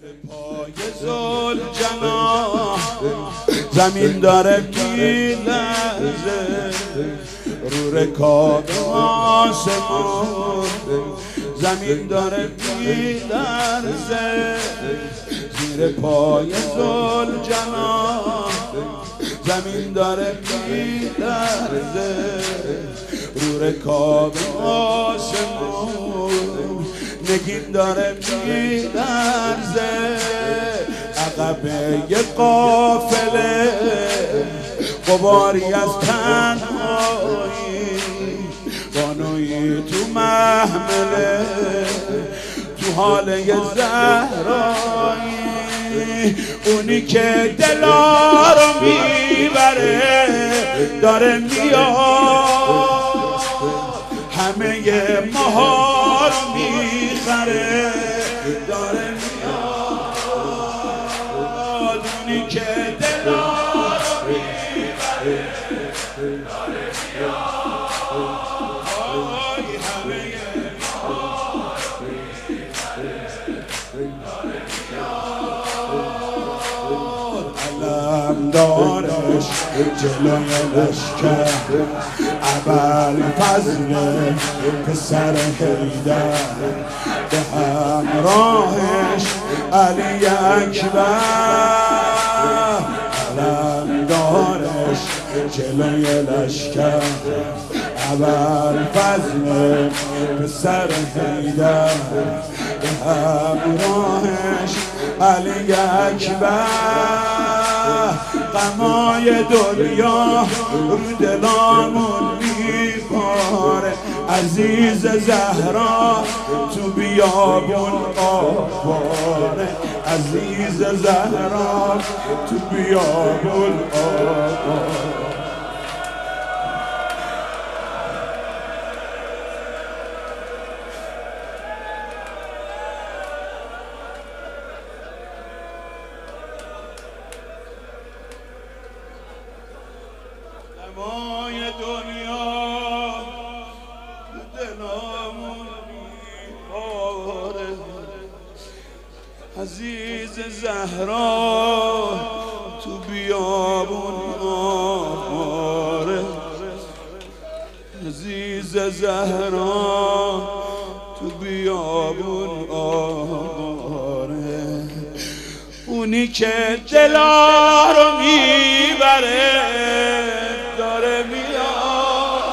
پای ذوالجلال زمین داره میلرزه، رو رکاب آسمان زمین داره میلرزه، زیر پای ذوالجلال زمین داره میلرزه، رو رکاب آسمان نگین داره میلرزه، عقبه یه قافله غباری از تنهایی، بانویی تو محمله تو حاله زهرایی، اونی که دلا رو میبره داره میاد، همه ماها رو میخره داره میاد، اونی که دلا رو میبره داره میاد، همه ماها رو میخره داره میاد، علم دارش جلوی لشکر ابوالفضل پسر حیدر، به همراهش علی اکبر، علم دارش جلوی لشکر ابوالفضل پسر حیدر، به همراهش علی اکبر، غمای دنیا رو دلامون میباره، عزیز زهرا تو بیابون آواره، عزیز زهرا تو بیابون آواره. غمای دنیا دلامون میباره، عزیز زهرا تو بیابون آواره، عزیز زهرا تو بیابون آواره، اونی که دلا رو میبره داره میاد،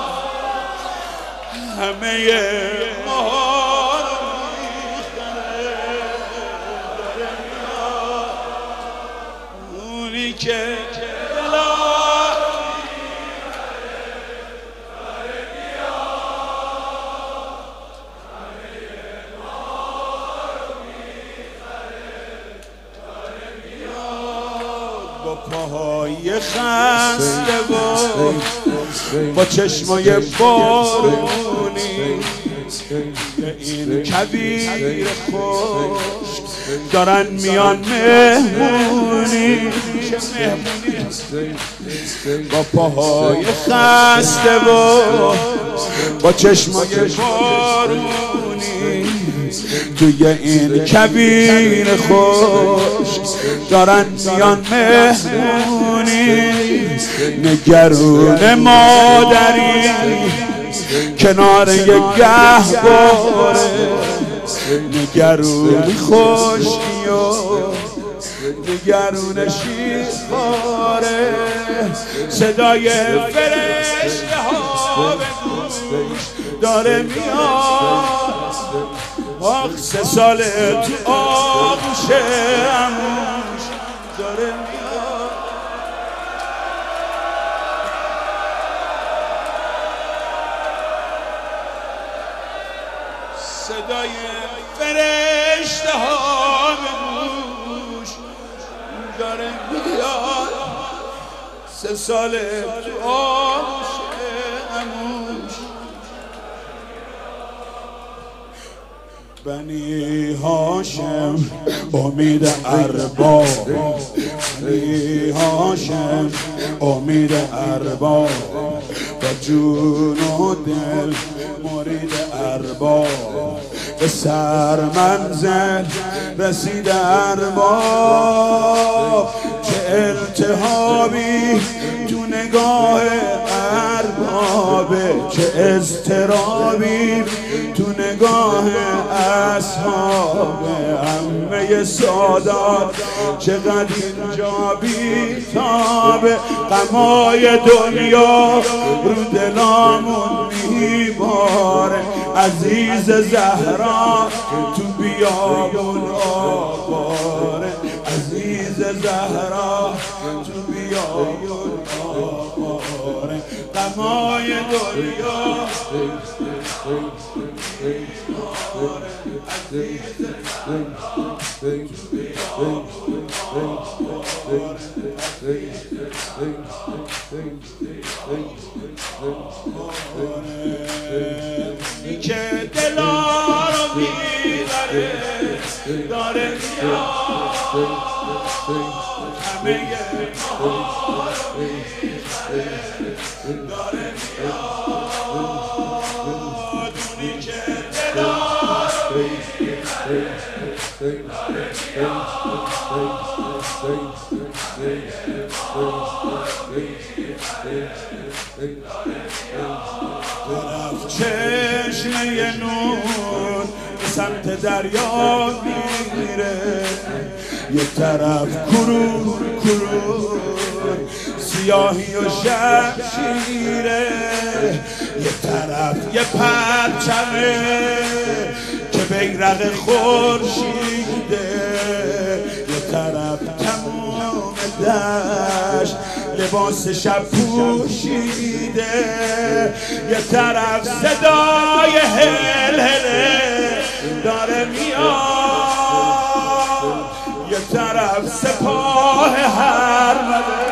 همه ماها رو میخره داره میاد، اونی که دلا رو میبره داره میاد، همه ماها رو میخره داره میاد، با پاهای خسته با چشمای بارونی این کبیر خشک دارن میان مهمونی، با پاهای خسته با چشمای بارونی توی این کبیر خشک دارن میان مهمونی، نگرون مادری کنار یک گهواره، نگرون خشکی و نگرون شیرخواره، صدای فرشته ها به گوش داره میاد، آخ 3 ساله تو آغوش عموش داره میاد، صدای فرشته ها به گوش داره میاد، 3 ساله تو آغوش عموش. بنی هاشم امید ارباب، بنی هاشم امید ارباب، با جون و دل مرید ارباب، به سر منزل رسید ارباب، چه التهابی تو نگاه اربابه، چه اضطرابی تو نگاه اصحابه. همه سادات چقدر اینجا بیتابه، غمای دنیا رو دلامون میباره. عزیز زهرا تو بیابون آواره، عزیز زهرا تو بیابون آواره. غمای دنیا که دلا رو میبره داره میاد، همه ما رو میبره داره میاد. اونی که دلا رو میبره داره میاد. چشمه نور به سمت دریا میره، یه طرف کرور کرور سیاهی و شمشیره، یه طرف یه پرچمه که بیرق خورشیده، یه طرف تمام دشت لباس شب پوشیده، یه طرف صدای هلهله داره میاد، یه طرف سپاه هرمله.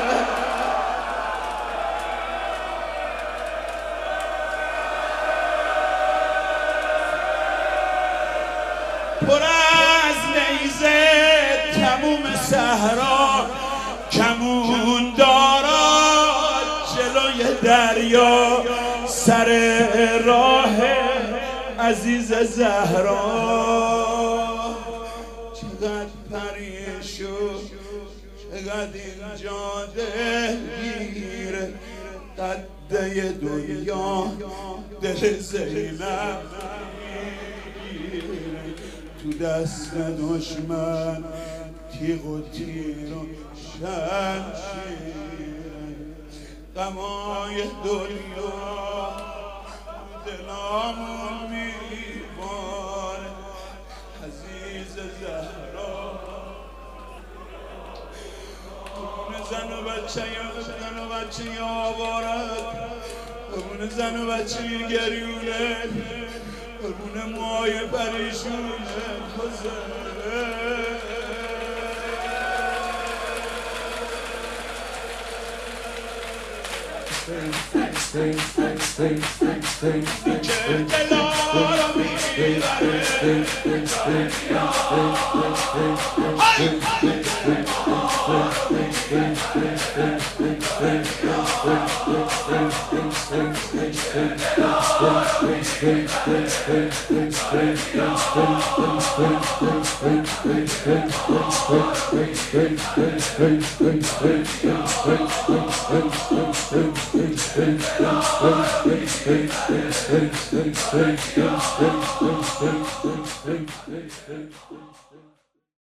پر از نیزه تموم صحرا کمون دارد، جلوی دریا سر راه عزیز زهرا. چقدر پریشو چقدر اینجا دلگیره، قده دنیا دل زینب تو دست دشمن، تیغ و تیر و شمشیر. غمای دنیا دلامون میباره، عزیز زهرا. اون زن و بچه آوارد، اون زن و بچه گریونه، اون مای پریشونه